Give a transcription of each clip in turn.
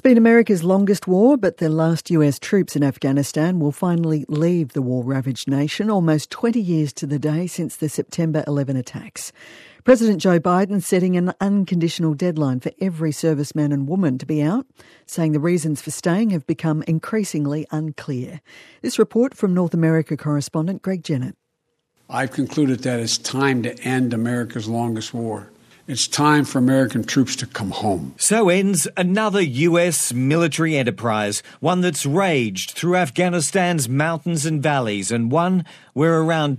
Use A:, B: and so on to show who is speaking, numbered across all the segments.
A: been America's longest war, but the last US troops in Afghanistan will finally leave the war-ravaged nation almost 20 years to the day since the September 11 attacks. President Joe Biden setting an unconditional deadline for every serviceman and woman to be out, saying the reasons for staying have become increasingly unclear. This report from North America correspondent Greg Jennett.
B: I've concluded that it's time to end America's longest war. It's time for American troops to come home.
C: So ends another US military enterprise, one that's raged through Afghanistan's mountains and valleys, and one where around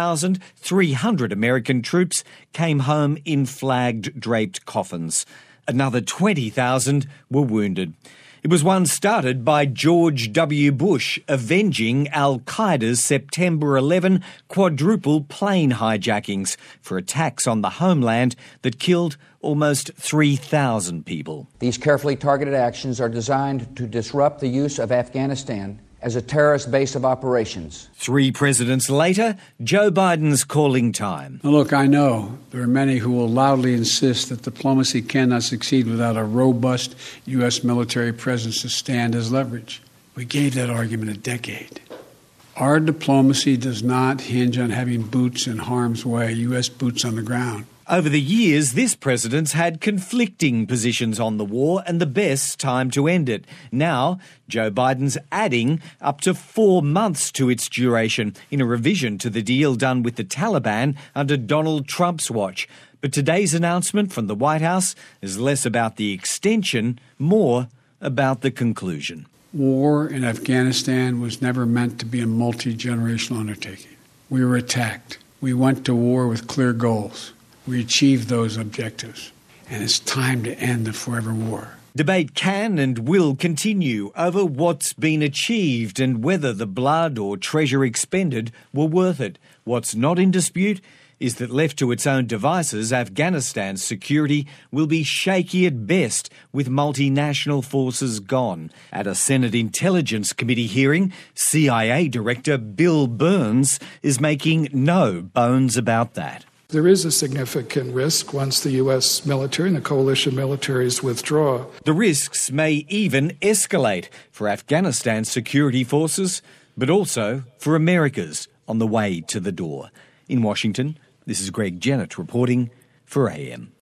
C: 2,300 American troops came home in flag-draped coffins. Another 20,000 were wounded. It was one started by George W. Bush, avenging al-Qaeda's September 11 quadruple plane hijackings for attacks on the homeland that killed almost 3,000 people.
D: These carefully targeted actions are designed to disrupt the use of Afghanistan as a terrorist base of operations.
C: 3 presidents later, Joe Biden's calling time.
B: Now look, I know there are many who will loudly insist that diplomacy cannot succeed without a robust U.S. military presence to stand as leverage. We gave that argument a decade. Our diplomacy does not hinge on having boots in harm's way, U.S. boots on the ground.
C: Over the years, this president's had conflicting positions on the war and the best time to end it. Now, Joe Biden's adding up to 4 months to its duration in a revision to the deal done with the Taliban under Donald Trump's watch. But today's announcement from the White House is less about the extension, more about the conclusion.
B: War in Afghanistan was never meant to be a multi-generational undertaking. We were attacked. We went to war with clear goals. We achieved those objectives, and it's time to end the forever war.
C: Debate can and will continue over what's been achieved and whether the blood or treasure expended were worth it. What's not in dispute is that left to its own devices, Afghanistan's security will be shaky at best with multinational forces gone. At a Senate Intelligence Committee hearing, CIA Director Bill Burns is making no bones about that.
E: There is a significant risk once the U.S. military and the coalition militaries withdraw.
C: The risks may even escalate for Afghanistan's security forces, but also for America's on the way to the door. In Washington, this is Greg Jennett reporting for AM.